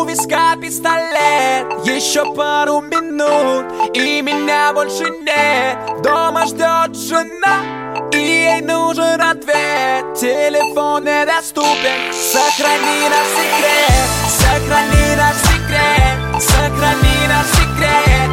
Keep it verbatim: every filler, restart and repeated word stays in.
виска пистолет. Еще пару минут, и меня больше нет. Дома ждет жена, и ей нужен ответ. Телефон недоступен, сохрани наш секрет. Сохрани наш секрет, сохрани наш секрет.